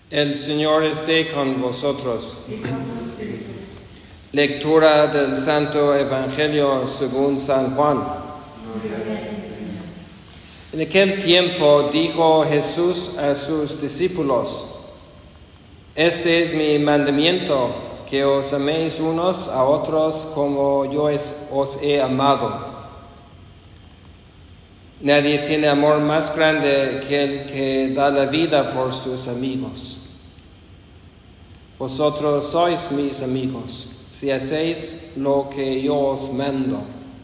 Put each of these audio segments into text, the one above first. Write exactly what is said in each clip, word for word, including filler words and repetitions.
El Señor esté con vosotros. Lectura del Santo Evangelio según San Juan. En aquel tiempo dijo Jesús a sus discípulos: Este es mi mandamiento, que os améis unos a otros como yo os he amado. Nadie tiene amor más grande que el que da la vida por sus amigos. Vosotros sois mis amigos, si hacéis lo que yo os mando.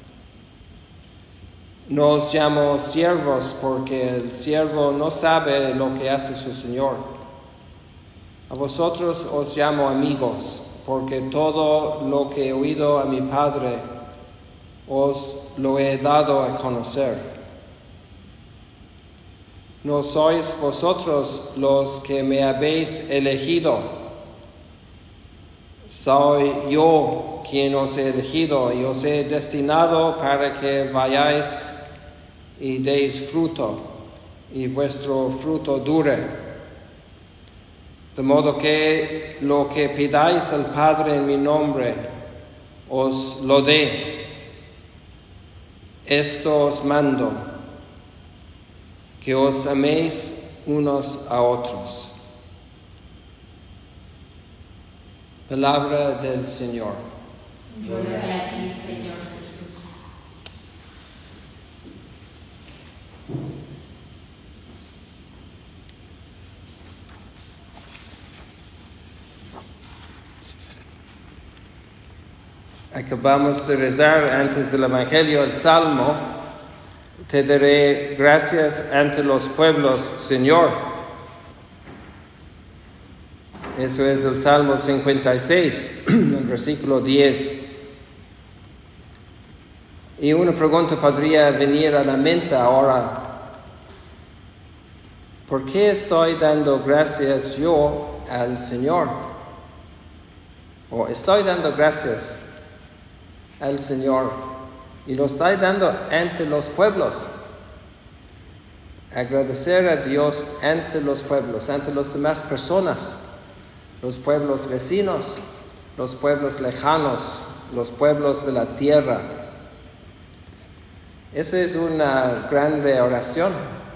No os llamo siervos, porque el siervo no sabe lo que hace su Señor. A vosotros os llamo amigos, porque todo lo que he oído a mi Padre os lo he dado a conocer. No sois vosotros los que me habéis elegido, soy yo quien os he elegido y os he destinado para que vayáis y deis fruto, y vuestro fruto dure, de modo que lo que pidáis al Padre en mi nombre os lo dé. Esto os mando, que os améis unos a otros. Palabra del Señor. Gloria a ti, Señor Jesús. Acabamos de rezar antes del Evangelio el Salmo: Te daré gracias ante los pueblos, Señor. Eso es el Salmo cincuenta y seis, el versículo diez. Y una pregunta podría venir a la mente ahora: ¿por qué estoy dando gracias yo al Señor? O estoy dando gracias al Señor y lo estoy dando ante los pueblos. Agradecer a Dios ante los pueblos, ante las demás personas. Los pueblos vecinos, los pueblos lejanos, los pueblos de la tierra. Esa es una grande oración.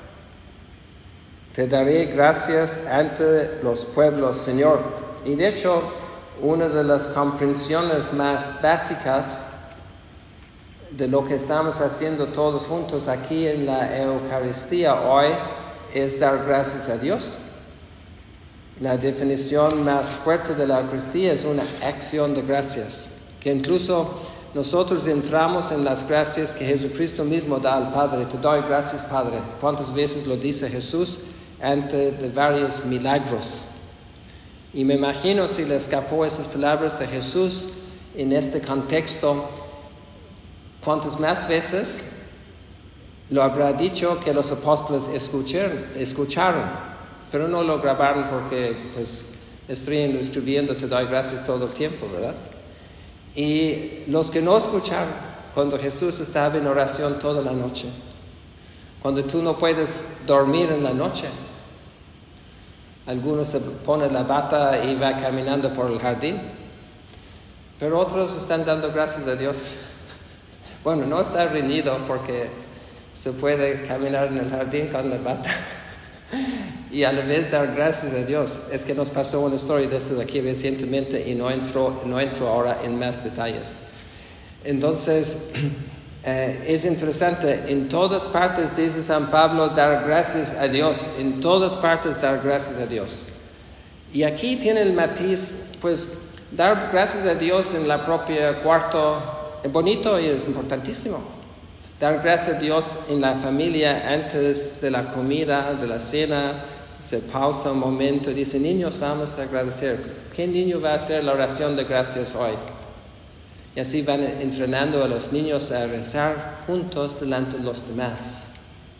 Te daré gracias ante los pueblos, Señor. Y de hecho, una de las comprensiones más básicas de lo que estamos haciendo todos juntos aquí en la Eucaristía hoy es dar gracias a Dios. La definición más fuerte de la Eucaristía es una acción de gracias, que incluso nosotros entramos en las gracias que Jesucristo mismo da al Padre. Te doy gracias, Padre. ¿Cuántas veces lo dice Jesús ante de varios milagros? Y me imagino si le escapó esas palabras de Jesús en este contexto, ¿cuántas más veces lo habrá dicho que los apóstoles escucharon? escucharon? Pero no lo grabaron porque pues estoy escribiendo te doy gracias todo el tiempo, ¿verdad? Y los que no escucharon, cuando Jesús estaba en oración toda la noche, cuando tú no puedes dormir en la noche, algunos se ponen la bata y va caminando por el jardín, pero otros están dando gracias a Dios. Bueno, no está reñido porque se puede caminar en el jardín con la bata y a la vez dar gracias a Dios. Es que nos pasó una historia de eso aquí recientemente y no entro, no entro ahora en más detalles. Entonces, eh, es interesante, en todas partes dice San Pablo dar gracias a Dios, en todas partes dar gracias a Dios. Y aquí tiene el matiz, pues, dar gracias a Dios en la propia cuarto es bonito y es importantísimo. Dar gracias a Dios en la familia antes de la comida, de la cena. Se pausa un momento y dice: niños, vamos a agradecer. ¿Qué niño va a hacer la oración de gracias hoy? Y así van entrenando a los niños a rezar juntos delante de los demás.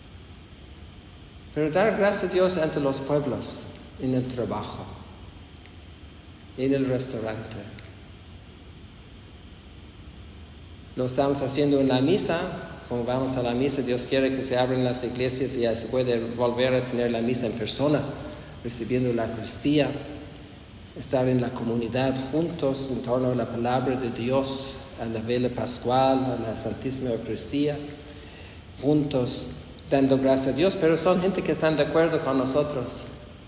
Pero dar gracias a Dios ante los pueblos, en el trabajo, en el restaurante. Lo estamos haciendo en la misa. Como vamos a la misa, Dios quiere que se abran las iglesias y ya se puede volver a tener la misa en persona. recibiendo la Eucaristía, estar en la comunidad juntos en torno a la palabra de Dios, a la vela pascual, a la Santísima Eucaristía, juntos dando gracias a Dios, pero son gente que están de acuerdo con nosotros.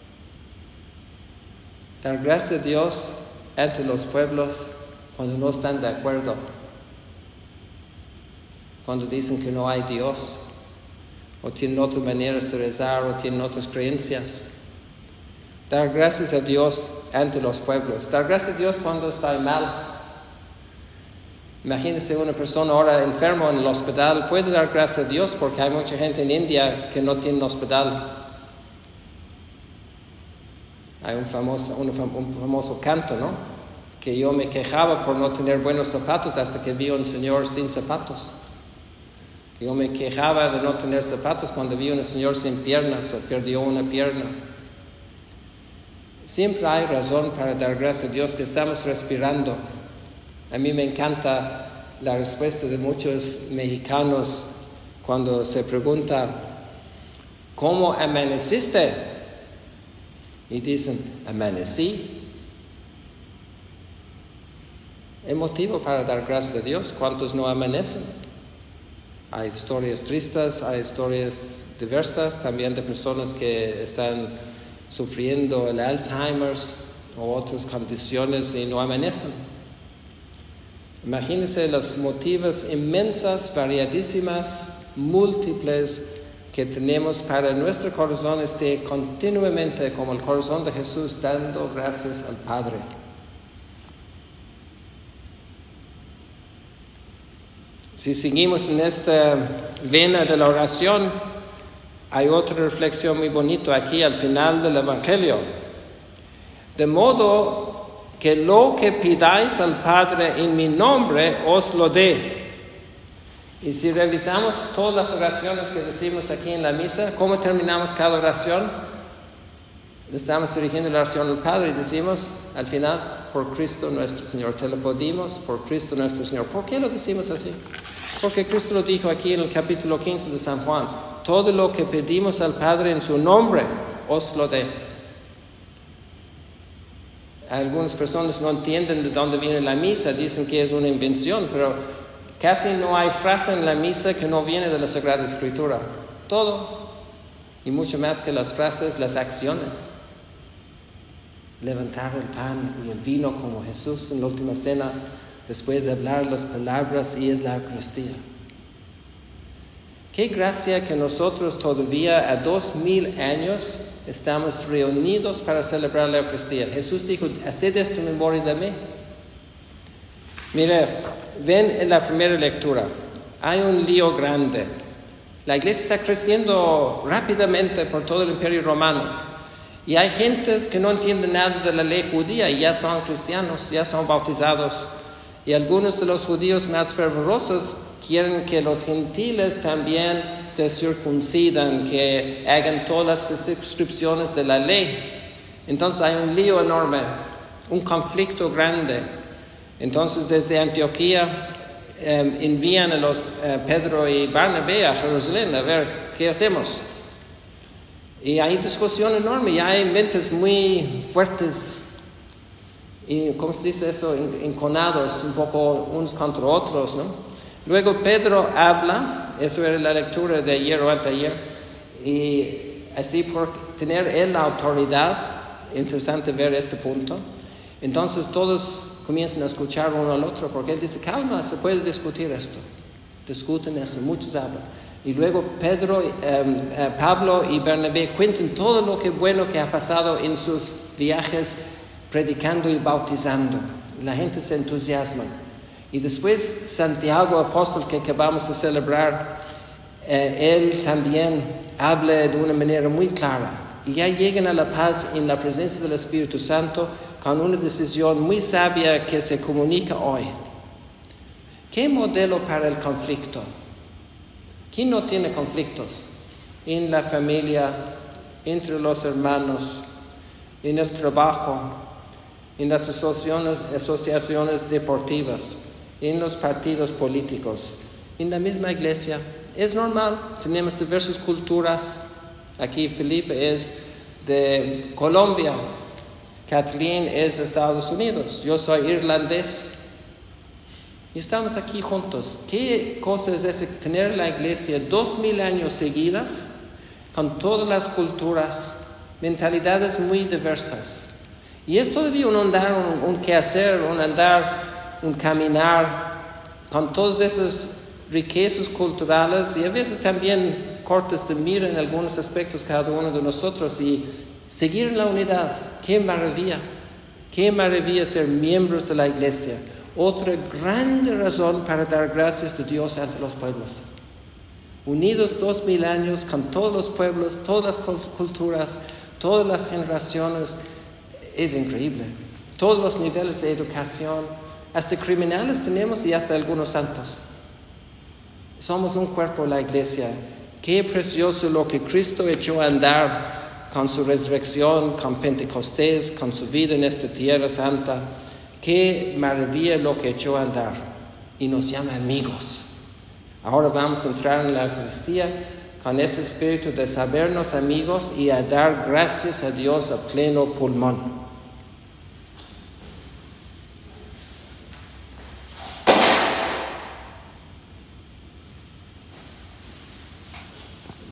Dar gracias a Dios entre los pueblos cuando no están de acuerdo, cuando dicen que no hay Dios, o tienen otras maneras de rezar, o tienen otras creencias. Dar gracias a Dios ante los pueblos. Dar gracias a Dios cuando está mal. Imagínense una persona ahora enferma en el hospital, puede dar gracias a Dios porque hay mucha gente en India que no tiene hospital. Hay un famoso, un, un famoso canto, ¿no? Que yo me quejaba por no tener buenos zapatos hasta que vi a un señor sin zapatos. Que yo me quejaba de no tener zapatos cuando vi a un señor sin piernas o perdió una pierna. Siempre hay razón para dar gracias a Dios que estamos respirando. A mí me encanta la respuesta de muchos mexicanos cuando se pregunta, ¿cómo amaneciste? Y dicen, amanecí. ¿Es motivo para dar gracias a Dios? ¿Cuántos no amanecen? Hay historias tristes, hay historias diversas, también de personas que están sufriendo el Alzheimer o otras condiciones y no amanecen. Imagínense los motivos inmensas, variadísimas, múltiples que tenemos para nuestro corazón esté continuamente como el corazón de Jesús dando gracias al Padre. Si seguimos en esta vena de la oración, hay otra reflexión muy bonita aquí al final del Evangelio. De modo que lo que pidáis al Padre en mi nombre os lo dé. Y si revisamos todas las oraciones que decimos aquí en la misa, ¿cómo terminamos cada oración? Estamos dirigiendo la oración al Padre y decimos al final, por Cristo nuestro Señor. Te lo pedimos por Cristo nuestro Señor. ¿Por qué lo decimos así? Porque Cristo lo dijo aquí en el capítulo quince de San Juan. Todo lo que pedimos al Padre en su nombre, os lo dé. Algunas personas no entienden de dónde viene la misa, dicen que es una invención, pero casi no hay frase en la misa que no viene de la Sagrada Escritura. Todo. Y mucho más que las frases, las acciones. Levantar el pan y el vino como Jesús en la última cena, después de hablar las palabras, y es la Eucaristía. Qué gracia que nosotros todavía a dos mil años estamos reunidos para celebrar la Eucaristía. Jesús dijo, haced esto en memoria de mí. Mire, ven en la primera lectura, hay un lío grande. La iglesia está creciendo rápidamente por todo el Imperio Romano. Y hay gentes que no entienden nada de la ley judía y ya son cristianos, ya son bautizados. Y algunos de los judíos más fervorosos quieren que los gentiles también se circuncidan, que hagan todas las prescripciones de la ley. Entonces hay un lío enorme, un conflicto grande. Entonces desde Antioquía eh, envían a los eh, Pedro y Bernabé a Jerusalén a ver qué hacemos. Y hay discusión enorme, y hay mentes muy fuertes, y ¿cómo se dice eso? Enconados un poco unos contra otros, ¿no? Luego Pedro habla, eso era la lectura de ayer o anteayer, y así por tener él la autoridad, interesante ver este punto, entonces todos comienzan a escuchar uno al otro, porque él dice, calma, se puede discutir esto, discuten esto, muchos hablan. Y luego Pedro, eh, eh, Pablo y Bernabé cuentan todo lo que bueno que ha pasado en sus viajes predicando y bautizando. La gente se entusiasma. Y después Santiago, apóstol que acabamos de celebrar, eh, él también habla de una manera muy clara. Y ya llegan a la paz en la presencia del Espíritu Santo con una decisión muy sabia que se comunica hoy. ¿Qué modelo para el conflicto? ¿Quién no tiene conflictos? En la familia, entre los hermanos, en el trabajo, en las asociaciones, asociaciones deportivas, en los partidos políticos, en la misma iglesia. Es normal, tenemos diversas culturas. Aquí Felipe es de Colombia. Kathleen es de Estados Unidos. Yo soy irlandés. Y estamos aquí juntos. ¿Qué cosa es ese? Tener la iglesia dos mil años seguidas, con todas las culturas, mentalidades muy diversas. Y es todavía un andar, un, un quehacer, un andar, un caminar, con todas esas riquezas culturales y a veces también cortes de mira en algunos aspectos cada uno de nosotros y seguir en la unidad. ¡Qué maravilla! ¡Qué maravilla ser miembros de la iglesia! Otra grande razón para dar gracias a Dios ante los pueblos. Unidos dos mil años con todos los pueblos, todas las culturas, todas las generaciones, es increíble. Todos los niveles de educación, hasta criminales tenemos y hasta algunos santos. Somos un cuerpo, la iglesia. Qué precioso lo que Cristo echó a andar con su resurrección, con Pentecostés, con su vida en esta tierra santa. Qué maravilla lo que echó a andar. Y nos llama amigos. Ahora vamos a entrar en la Eucaristía con ese espíritu de sabernos amigos y a dar gracias a Dios a pleno pulmón.